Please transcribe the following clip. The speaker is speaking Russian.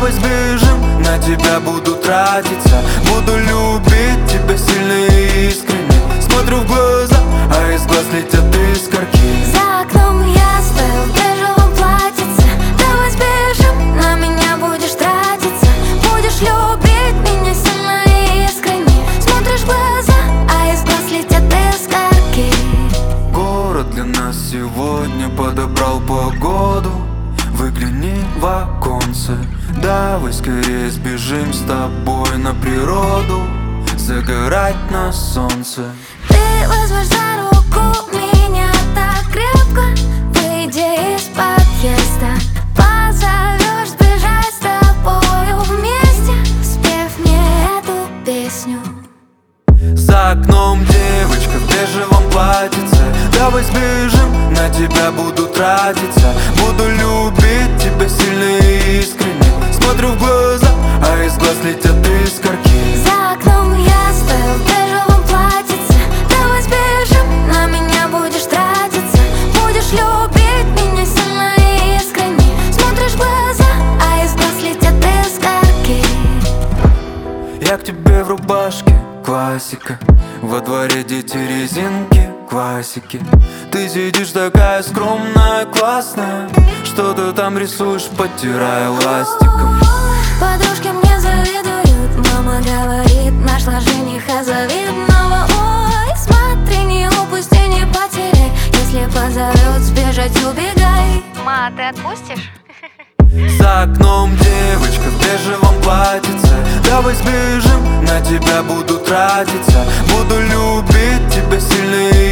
давай сбежим, на тебя буду тратиться. Буду любить тебя сильно и искренне. Смотрю в глаза, а из глаз летят искорки. За окном я стою в бежевом платьице. Давай сбежим, на меня будешь тратиться. Будешь любить меня сильно и искренне. Смотришь в глаза, а из глаз летят искорки. Город для нас сегодня подобрал погоду. Выгляни в оконце, давай скорее сбежим с тобой на природу, загорать на солнце. Ты возьмешь за руку меня так крепко, выйдя из подъезда, позовешь сбежать с тобою вместе, спев мне эту песню. За окном девочка в бежевом платьице. Давай сбежим, на тебя буду тратиться. Буду любить тебя сильно и искренне. Смотрю в глаза, а из глаз летят искорки. За окном я стою в бежевом платьице. Давай сбежим, на меня будешь тратиться. Будешь любить меня сильно и искренне. Смотришь в глаза, а из глаз летят искорки. Я к тебе в рубашке, классика. Во дворе дети резинки, классики. Ты сидишь такая скромная, классная. Что ты там рисуешь, подтирая ластиком? Подружки мне завидуют. Мама говорит, нашла жениха завидного. Ой, смотри, не упусти, не потеряй. Если позовет сбежать, убегай. Ма, ты отпустишь? За окном девочка в бежевом платьице. Давай сбежим, на тебя буду тратиться. Буду любить тебя сильно и